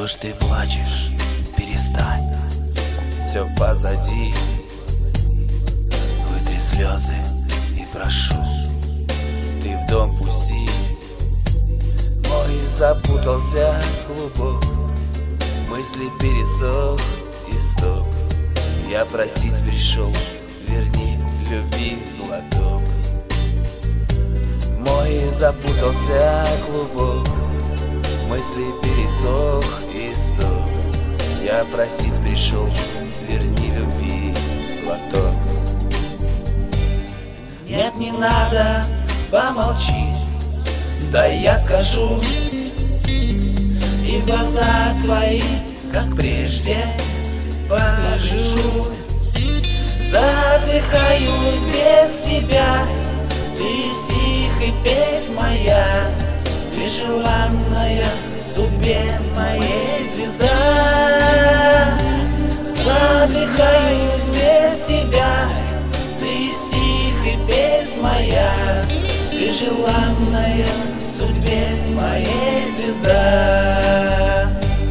Что ж ты плачешь? Перестань. Все позади. Вытри слезы и прошу, Ты в дом пусти. Мой запутался клубок, мысли пересох и стоп. Я просить пришел, верни любви глоток. Мой запутался клубок, мысли пересох и стоп. Я просить пришел, верни любви глоток. нет, не надо, помолчи, Да я скажу, и в глаза твои, как прежде, положу. Задыхаюсь без тебя, ты стих и песнь моя, ты желанная в судьбе моей звезда. Задыхаюсь без тебя, ты стих и песнь моя, ты желанная в судьбе моей звезда.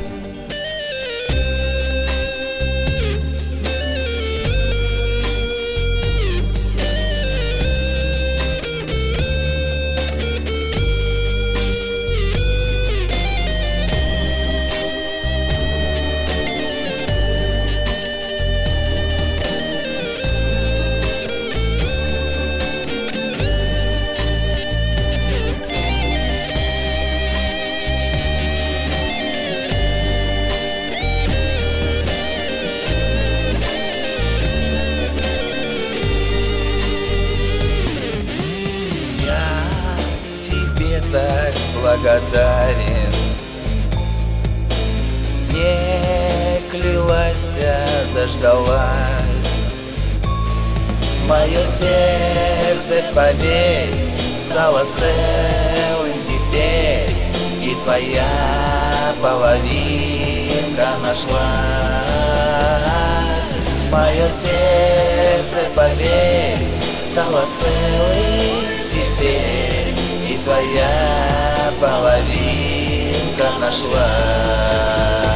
так благодарен. Не клялась, а дождалась. Мое сердце, поверь, стало целым теперь, и твоя половинка нашлась. Мое сердце, поверь, стало целым теперь, и твоя половинка нашлась.